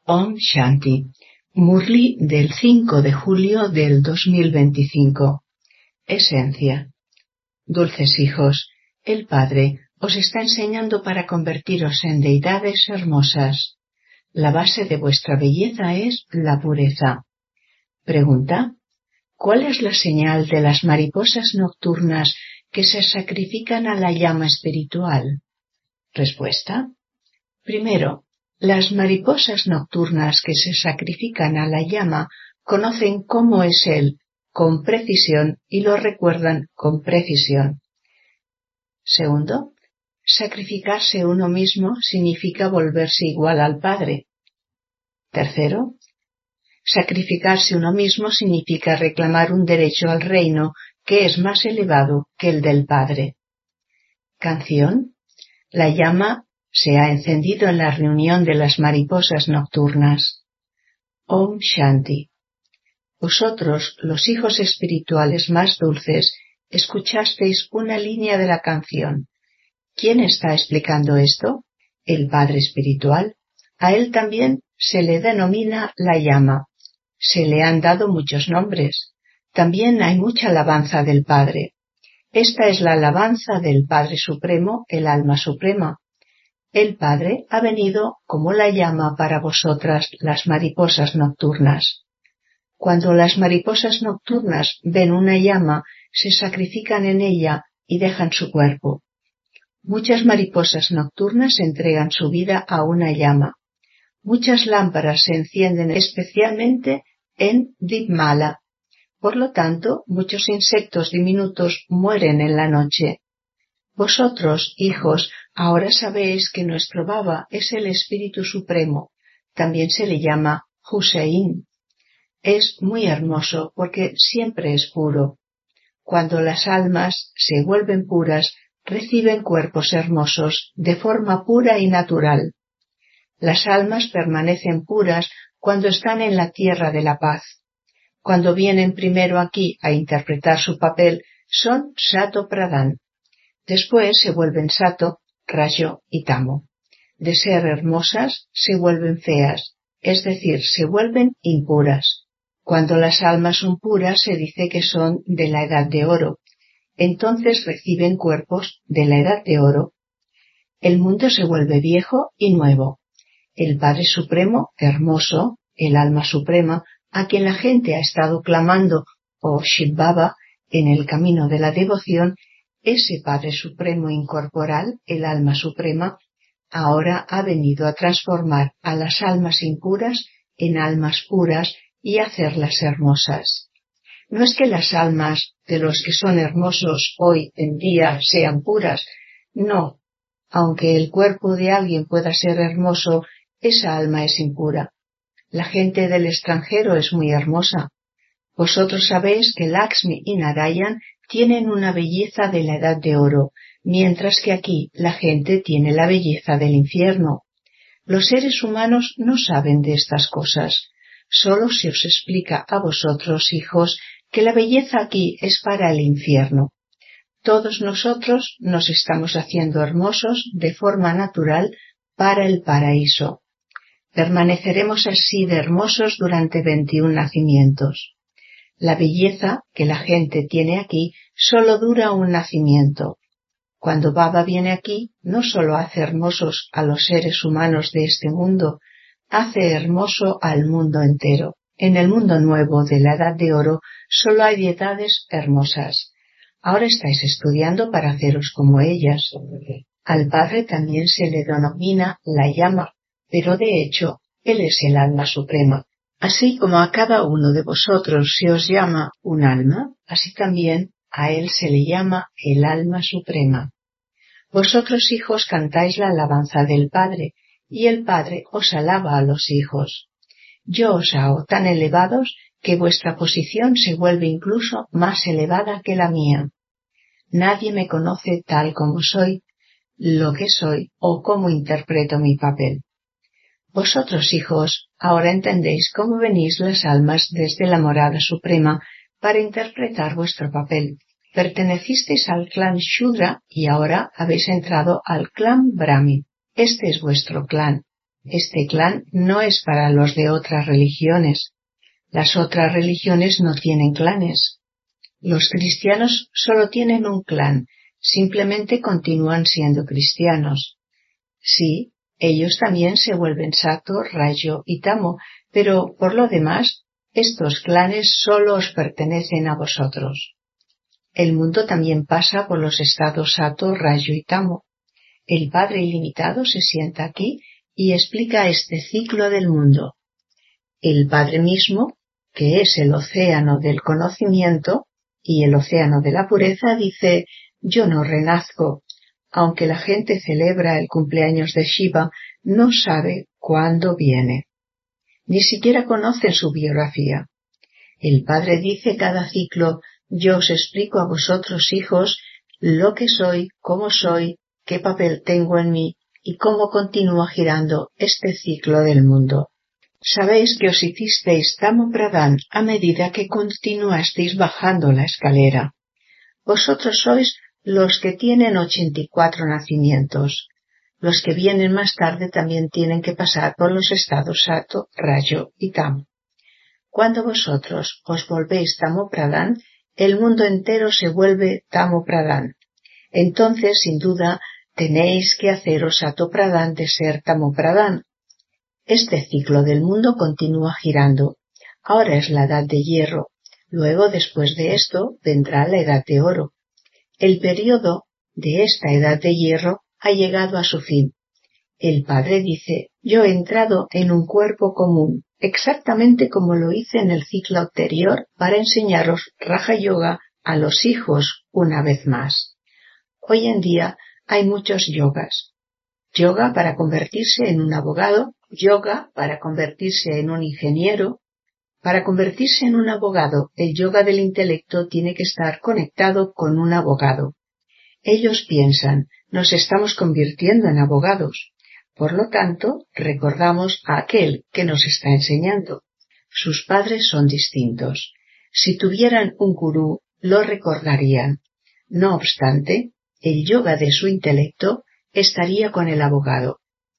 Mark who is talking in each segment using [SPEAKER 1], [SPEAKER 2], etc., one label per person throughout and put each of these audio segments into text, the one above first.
[SPEAKER 1] Om Shanti. Murli del 5 de julio del 2025. Esencia. Dulces hijos, el Padre os está enseñando para convertiros en deidades hermosas. La base de vuestra belleza es la pureza. Pregunta: ¿cuál es la señal de las mariposas nocturnas que se sacrifican a la llama espiritual? Respuesta: primero, las mariposas nocturnas que se sacrifican a la llama conocen cómo es Él con precisión y lo recuerdan con precisión. Segundo, sacrificarse uno mismo significa volverse igual al Padre. Tercero, sacrificarse uno mismo significa reclamar un derecho al reino que es más elevado que el del Padre. Canción: la llama se ha encendido en la reunión de las mariposas nocturnas. Om Shanti. Vosotros, los hijos espirituales más dulces, escuchasteis una línea de la canción. ¿Quién está explicando esto? El Padre Espiritual. A él también se le denomina la llama. Se le han dado muchos nombres. También hay mucha alabanza del Padre. Esta es la alabanza del Padre Supremo, el Alma Suprema. El Padre ha venido como la llama para vosotras, las mariposas nocturnas. Cuando las mariposas nocturnas ven una llama, se sacrifican en ella y dejan su cuerpo. Muchas mariposas nocturnas entregan su vida a una llama. Muchas lámparas se encienden especialmente en Dipmala. Por lo tanto, muchos insectos diminutos mueren en la noche. Vosotros, hijos, ahora sabéis que nuestro Baba es el Espíritu Supremo. También se le llama Hussein. Es muy hermoso porque siempre es puro. Cuando las almas se vuelven puras, reciben cuerpos hermosos de forma pura y natural. Las almas permanecen puras cuando están en la tierra de la paz. Cuando vienen primero aquí a interpretar su papel, son Sato Pradhan. Después se vuelven Sato, Rajo y Tamo. De ser hermosas, se vuelven feas, es decir, se vuelven impuras. Cuando las almas son puras, se dice que son de la edad de oro. Entonces reciben cuerpos de la edad de oro. El mundo se vuelve viejo y nuevo. El Padre Supremo, hermoso, el Alma Suprema, a quien la gente ha estado clamando, o Shiv Baba, en el camino de la devoción, ese Padre Supremo incorporal, el Alma Suprema, ahora ha venido a transformar a las almas impuras en almas puras y hacerlas hermosas. No es que las almas de los que son hermosos hoy en día sean puras, no. Aunque el cuerpo de alguien pueda ser hermoso, esa alma es impura. La gente del extranjero es muy hermosa. Vosotros sabéis que Lakshmi y Narayan tienen una belleza de la edad de oro, mientras que aquí la gente tiene la belleza del infierno. Los seres humanos no saben de estas cosas. Solo se os explica a vosotros, hijos, que la belleza aquí es para el infierno. Todos nosotros nos estamos haciendo hermosos de forma natural para el paraíso. Permaneceremos así de hermosos durante 21 nacimientos. La belleza que la gente tiene aquí solo dura un nacimiento. Cuando Baba viene aquí, no solo hace hermosos a los seres humanos de este mundo, hace hermoso al mundo entero. En el mundo nuevo de la Edad de Oro solo hay deidades hermosas. Ahora estáis estudiando para haceros como ellas. Al Padre también se le denomina la llama, pero de hecho, Él es el Alma Suprema. Así como a cada uno de vosotros se os llama un alma, así también a Él se le llama el Alma Suprema. Vosotros, hijos, cantáis la alabanza del Padre, y el Padre os alaba a los hijos. Yo os hago tan elevados que vuestra posición se vuelve incluso más elevada que la mía. Nadie me conoce tal como soy, lo que soy o cómo interpreto mi papel. Vosotros, hijos, ahora entendéis cómo venís las almas desde la morada suprema para interpretar vuestro papel. Pertenecisteis al clan Shudra y ahora habéis entrado al clan Brahmin. Este es vuestro clan. Este clan no es para los de otras religiones. Las otras religiones no tienen clanes. Los cristianos solo tienen un clan, simplemente continúan siendo cristianos. Sí, ellos también se vuelven Sato, Rayo y Tamo, pero por lo demás, estos clanes solo os pertenecen a vosotros. El mundo también pasa por los estados Sato, Rayo y Tamo. El Padre Ilimitado se sienta aquí y explica este ciclo del mundo. El Padre mismo, que es el océano del conocimiento y el océano de la pureza, dice: yo no renazco. Aunque la gente celebra el cumpleaños de Shiva, no sabe cuándo viene. Ni siquiera conocen su biografía. El Padre dice cada ciclo: yo os explico a vosotros, hijos, lo que soy, cómo soy, qué papel tengo en mí y cómo continúa girando este ciclo del mundo. Sabéis que os hicisteis Tamo Pradhan a medida que continuasteis bajando la escalera. Vosotros sois los que tienen 84 nacimientos. Los que vienen más tarde también tienen que pasar por los estados Sato, Rayo y Tamo. Cuando vosotros os volvéis Tamo Pradhan, el mundo entero se vuelve Tamo Pradhan. Entonces, sin duda, tenéis que haceros Sato Pradhan de ser Tamo Pradhan. Este ciclo del mundo continúa girando. Ahora es la edad de hierro. Luego, después de esto, vendrá la edad de oro. El periodo de esta edad de hierro ha llegado a su fin. El Padre dice: yo he entrado en un cuerpo común, exactamente como lo hice en el ciclo anterior, para enseñaros Raja Yoga a los hijos una vez más. Hoy en día hay muchos yogas. Yoga para convertirse en un abogado, yoga para convertirse en un ingeniero. Para convertirse en un abogado, el yoga del intelecto tiene que estar conectado con un abogado. Ellos piensan: nos estamos convirtiendo en abogados. Por lo tanto, recordamos a aquel que nos está enseñando. Sus padres son distintos. Si tuvieran un gurú, lo recordarían. No obstante, el yoga de su intelecto estaría con el abogado.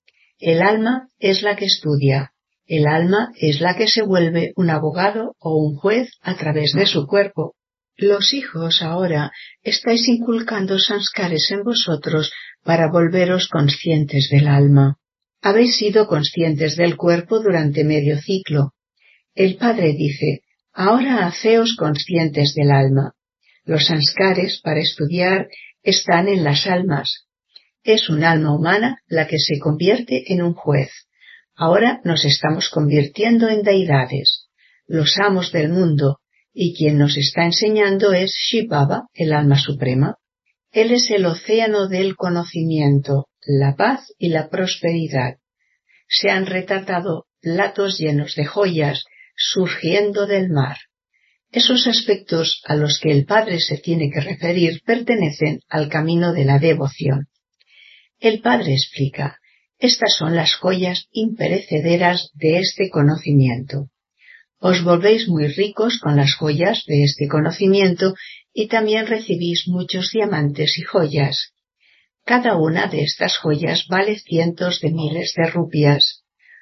[SPEAKER 1] El alma es la que estudia. El alma es la que se vuelve un abogado o un juez a través de su cuerpo. Los hijos ahora estáis inculcando sanskares en vosotros para volveros conscientes del alma. Habéis sido conscientes del cuerpo durante medio ciclo. El Padre dice: ahora haceos conscientes del alma. Los sanskares para estudiar están en las almas. Es un alma humana la que se convierte en un juez. Ahora nos estamos convirtiendo en deidades, los amos del mundo, y quien nos está enseñando es Shiv Baba, el alma suprema. Él es el océano del conocimiento, la paz y la prosperidad. Se han retratado platos llenos de joyas surgiendo del mar. Esos aspectos a los que el Padre se tiene que referir pertenecen al camino de la devoción. El Padre explica: estas son las joyas imperecederas de este conocimiento. Os volvéis muy ricos con las joyas de este conocimiento y también recibís muchos diamantes y joyas. Cada una de estas joyas vale cientos de miles de rupias.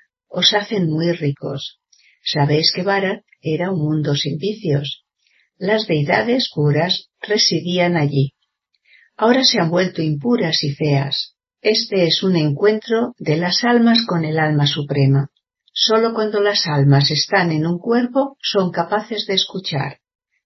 [SPEAKER 1] Os hacen muy ricos. Sabéis que Bharat era un mundo sin vicios. Las deidades puras residían allí. Ahora se han vuelto impuras y feas. Este es un encuentro de las almas con el alma suprema. Solo cuando las almas están en un cuerpo son capaces de escuchar.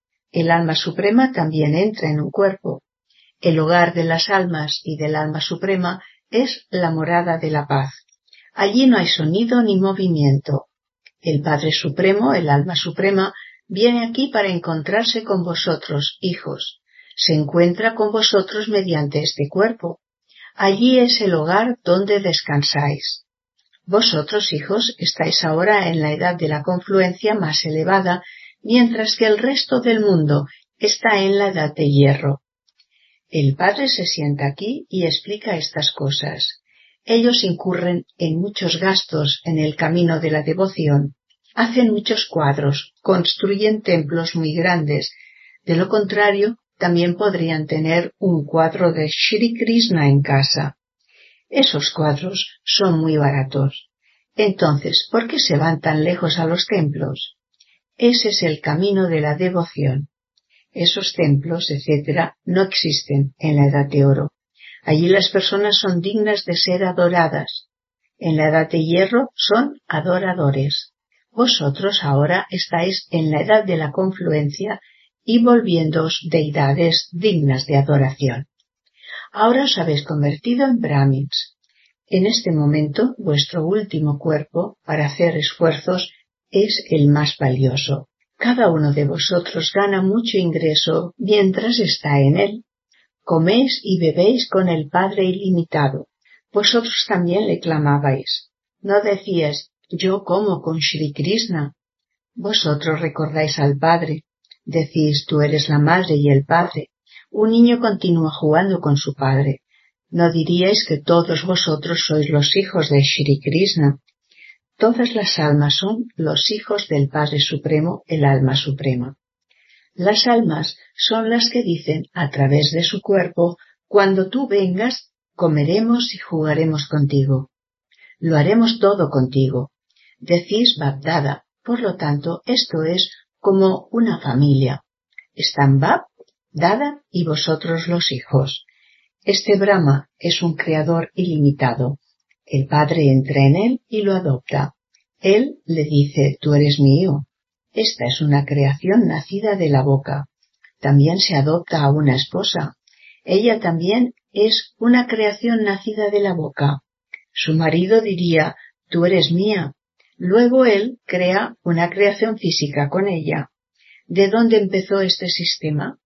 [SPEAKER 1] El alma suprema también entra en un cuerpo. El hogar de las almas y del alma suprema es la morada de la paz. Allí no hay sonido ni movimiento. El Padre Supremo, el alma suprema, viene aquí para encontrarse con vosotros, hijos. Se encuentra con vosotros mediante este cuerpo. Allí es el hogar donde descansáis. Vosotros, hijos, estáis ahora en la edad de la confluencia más elevada, mientras que el resto del mundo está en la edad de hierro. El Padre se sienta aquí y explica estas cosas. Ellos incurren en muchos gastos en el camino de la devoción. Hacen muchos cuadros, construyen templos muy grandes. De lo contrario, también podrían tener un cuadro de Shri Krishna en casa. Esos cuadros son muy baratos. Entonces, ¿por qué se van tan lejos a los templos? Ese es el camino de la devoción. Esos templos, etc., no existen en la Edad de Oro. Allí las personas son dignas de ser adoradas. En la Edad de Hierro son adoradores. Vosotros ahora estáis en la Edad de la Confluencia y volviéndoos deidades dignas de adoración. Ahora os habéis convertido en brahmins. En este momento, vuestro último cuerpo, para hacer esfuerzos, es el más valioso. Cada uno de vosotros gana mucho ingreso mientras está en él. Coméis y bebéis con el Padre ilimitado. Vosotros también le clamabais. No decíais, yo como con Shri Krishna. Vosotros recordáis al Padre. Decís, tú eres la madre y el Padre. Un niño continúa jugando con su padre. No diríais que todos vosotros sois los hijos de Shri Krishna. Todas las almas son los hijos del Padre Supremo, el alma suprema. Las almas son las que dicen a través de su cuerpo, cuando tú vengas, comeremos y jugaremos contigo. Lo haremos todo contigo. Decís Bab-dada, por lo tanto, esto es como una familia. Están Bab, Dada y vosotros los hijos. Este Brahma es un creador ilimitado. El Padre entra en él y lo adopta. Él le dice, tú eres mío. Esta es una creación nacida de la boca. También se adopta a una esposa. Ella también es una creación nacida de la boca. Su marido diría, tú eres mía. Luego él crea una creación física con ella. ¿De dónde empezó este sistema?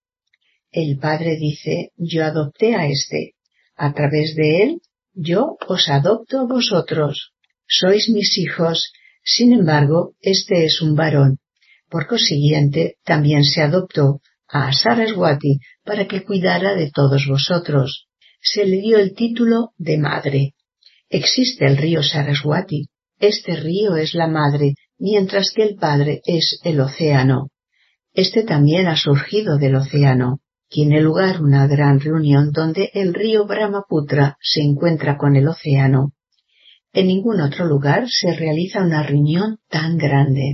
[SPEAKER 1] El Padre dice, yo adopté a este. A través de él, yo os adopto a vosotros. Sois mis hijos. Sin embargo, este es un varón. Por consiguiente, también se adoptó a Saraswati para que cuidara de todos vosotros. Se le dio el título de madre. Existe el río Saraswati. Este río es la madre, mientras que el padre es el océano. Este también ha surgido del océano. Tiene lugar una gran reunión donde el río Brahmaputra se encuentra con el océano. En ningún otro lugar se realiza una reunión tan grande.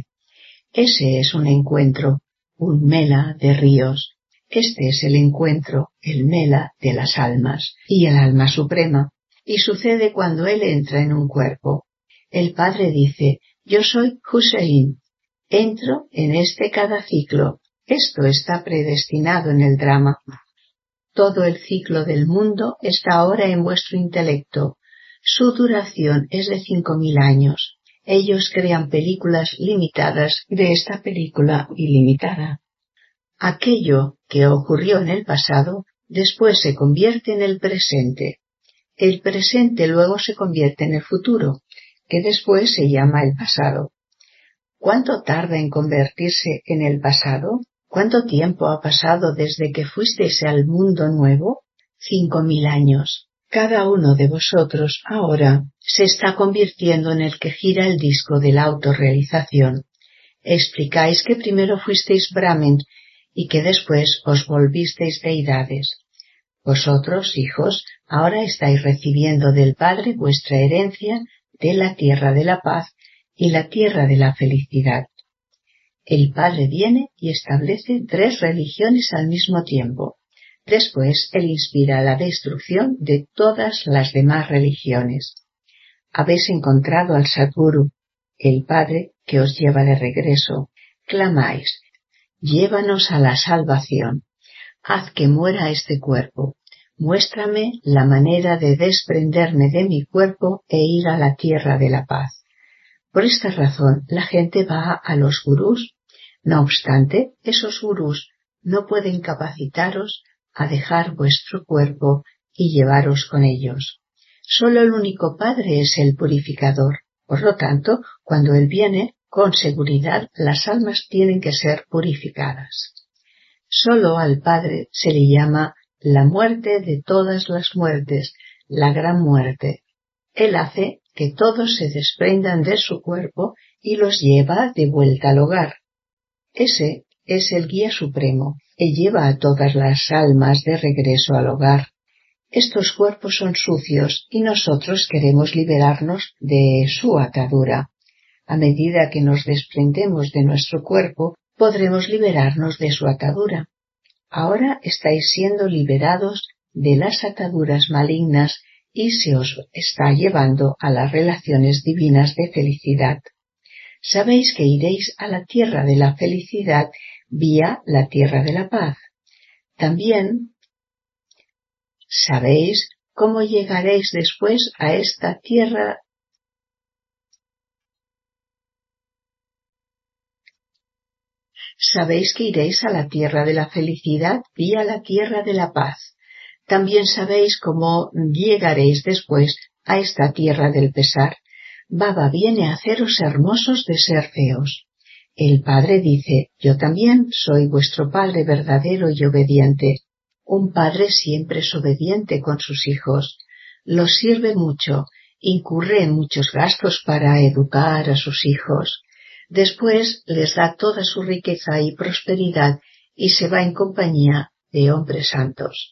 [SPEAKER 1] Ese es un encuentro, un mela de ríos. Este es el encuentro, el mela de las almas y el alma suprema. Y sucede cuando él entra en un cuerpo. El Padre dice, yo soy Hussein. Entro en este cada ciclo. Esto está predestinado en el drama. Todo el ciclo del mundo está ahora en vuestro intelecto. Su duración es de 5000 años. Ellos crean películas limitadas de esta película ilimitada. Aquello que ocurrió en el pasado, después se convierte en el presente. El presente luego se convierte en el futuro, que después se llama el pasado. ¿Cuánto tarda en convertirse en el pasado? ¿Cuánto tiempo ha pasado desde que fuisteis al mundo nuevo? 5000 años. Cada uno de vosotros ahora se está convirtiendo en el que gira el disco de la autorrealización. Explicáis que primero fuisteis Brahmin y que después os volvisteis deidades. Vosotros, hijos, ahora estáis recibiendo del Padre vuestra herencia de la tierra de la paz y la tierra de la felicidad. El Padre viene y establece 3 religiones al mismo tiempo. Después, él inspira la destrucción de todas las demás religiones. Habéis encontrado al Sadguru, el Padre que os lleva de regreso. Clamáis, llévanos a la salvación. Haz que muera este cuerpo. Muéstrame la manera de desprenderme de mi cuerpo e ir a la tierra de la paz. Por esta razón, la gente va a los gurús. No obstante, esos gurús no pueden capacitaros a dejar vuestro cuerpo y llevaros con ellos. Solo el único Padre es el purificador. Por lo tanto, cuando Él viene, con seguridad las almas tienen que ser purificadas. Solo al Padre se le llama la muerte de todas las muertes, la gran muerte. Él hace que todos se desprendan de su cuerpo y los lleva de vuelta al hogar. Ese es el guía supremo. Él lleva a todas las almas de regreso al hogar. Estos cuerpos son sucios y nosotros queremos liberarnos de su atadura. A medida que nos desprendemos de nuestro cuerpo, podremos liberarnos de su atadura. Ahora estáis siendo liberados de las ataduras malignas y se os está llevando a las relaciones divinas de felicidad. Sabéis que iréis a la tierra de la felicidad vía la tierra de la paz. También sabéis cómo llegaréis después a esta tierra. Sabéis que iréis a la tierra de la felicidad vía la tierra de la paz. También sabéis cómo llegaréis después a esta tierra del pesar. Baba viene a haceros hermosos de ser feos. El Padre dice, yo también soy vuestro Padre verdadero y obediente. Un padre siempre es obediente con sus hijos. Los sirve mucho, incurre en muchos gastos para educar a sus hijos. Después les da toda su riqueza y prosperidad y se va en compañía de hombres santos.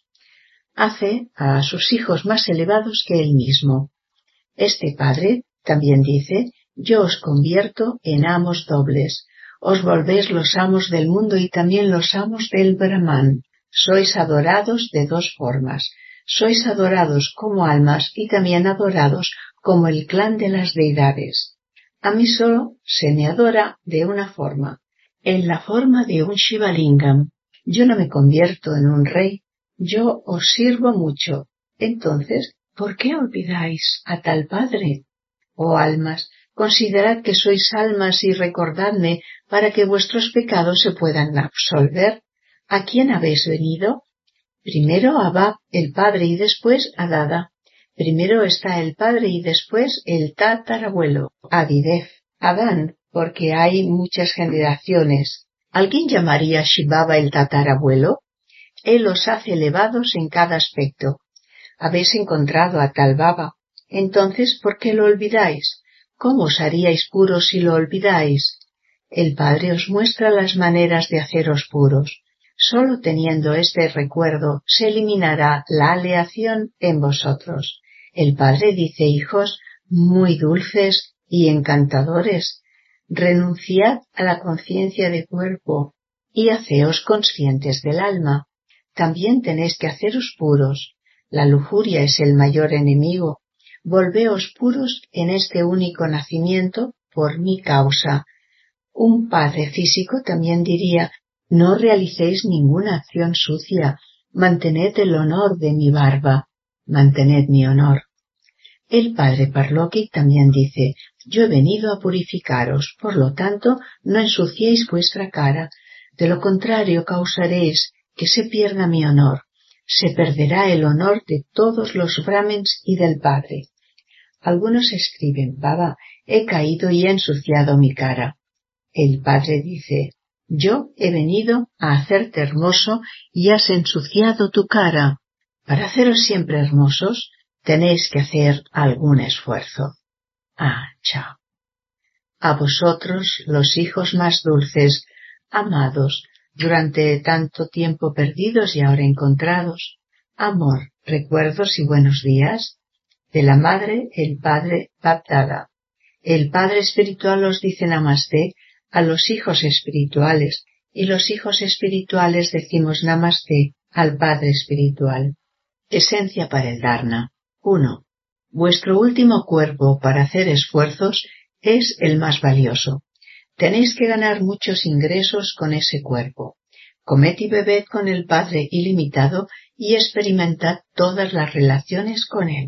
[SPEAKER 1] Hace a sus hijos más elevados que él mismo. Este padre también dice, yo os convierto en amos dobles. Os volvéis los amos del mundo y también los amos del Brahman. Sois adorados de dos formas. Sois adorados como almas y también adorados como el clan de las deidades. A mí solo se me adora de una forma, en la forma de un Shivalingam. Yo no me convierto en un rey, yo os sirvo mucho. Entonces, ¿por qué olvidáis a tal Padre? Oh almas, considerad que sois almas y recordadme para que vuestros pecados se puedan absolver. ¿A quién habéis venido? Primero a Bab, el Padre, y después a Dada. Primero está el padre y después el tatarabuelo, Adidef, Adán, porque hay muchas generaciones. ¿Alguien llamaría a Shivaba el tatarabuelo? Él los hace elevados en cada aspecto. Habéis encontrado a tal Baba. Entonces, ¿por qué lo olvidáis? ¿Cómo os haríais puros si lo olvidáis? El Padre os muestra las maneras de haceros puros. Solo teniendo este recuerdo se eliminará la aleación en vosotros. El Padre dice, hijos, muy dulces y encantadores, renunciad a la conciencia de cuerpo y haceos conscientes del alma. También tenéis que haceros puros. La lujuria es el mayor enemigo. Volveos puros en este único nacimiento por mi causa. Un padre físico también diría, no realicéis ninguna acción sucia, mantened el honor de mi barba, mantened mi honor. El padre Parloki también dice, yo he venido a purificaros, por lo tanto, no ensuciéis vuestra cara, de lo contrario causaréis que se pierda mi honor, se perderá el honor de todos los brahmins y del padre. Algunos escriben, Baba, he caído y he ensuciado mi cara. El padre dice, yo he venido a hacerte hermoso y has ensuciado tu cara. Para haceros siempre hermosos, tenéis que hacer algún esfuerzo. Chao. A vosotros, los hijos más dulces, amados, durante tanto tiempo perdidos y ahora encontrados, amor, recuerdos y buenos días, de la madre, el padre, Bapdada. El padre espiritual os dice Namaste a los hijos espirituales, y los hijos espirituales decimos Namaste al padre espiritual. Esencia para el Dharna. 1. Vuestro último cuerpo para hacer esfuerzos es el más valioso. Tenéis que ganar muchos ingresos con ese cuerpo. Comed y bebed con el Padre ilimitado y experimentad todas las relaciones con él.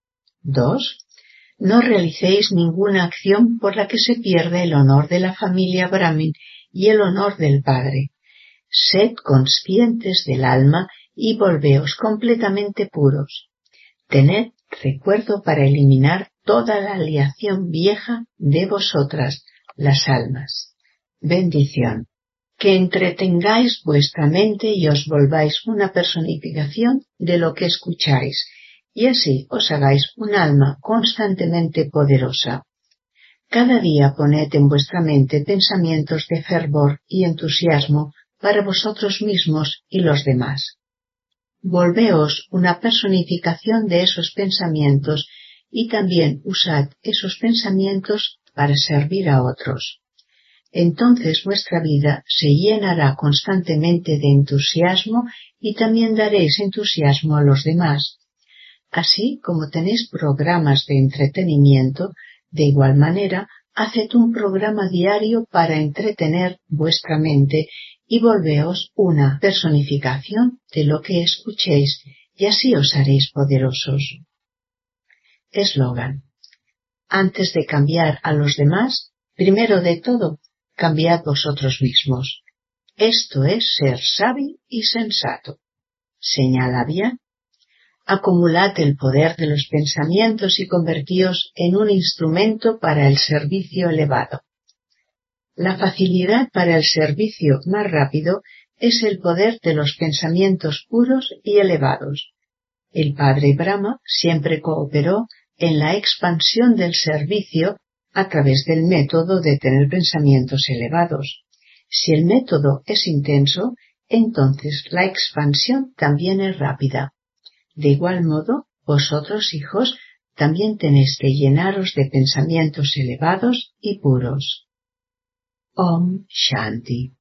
[SPEAKER 1] 2. No realicéis ninguna acción por la que se pierda el honor de la familia Brahmin y el honor del Padre. Sed conscientes del alma y volveos completamente puros. Tened recuerdo para eliminar toda la aleación vieja de vosotras, las almas. Bendición. Que entretengáis vuestra mente y os volváis una personificación de lo que escucháis, y así os hagáis un alma constantemente poderosa. Cada día poned en vuestra mente pensamientos de fervor y entusiasmo para vosotros mismos y los demás. volveos una personificación de esos pensamientos y también usad esos pensamientos para servir a otros. Entonces vuestra vida se llenará constantemente de entusiasmo y también daréis entusiasmo a los demás. Así como tenéis programas de entretenimiento, de igual manera, haced un programa diario para entretener vuestra mente y volveos una personificación de lo que escuchéis, y así os haréis poderosos. Eslogan: antes de cambiar a los demás, primero de todo, cambiad vosotros mismos. Esto es ser sabio y sensato. Señala bien. Acumulad el poder de los pensamientos y convertíos en un instrumento para el servicio elevado. La facilidad para el servicio más rápido es el poder de los pensamientos puros y elevados. El Padre Brahma siempre cooperó en la expansión del servicio a través del método de tener pensamientos elevados. Si el método es intenso, entonces la expansión también es rápida. De igual modo, vosotros, hijos, también tenéis que llenaros de pensamientos elevados y puros. Om Shanti.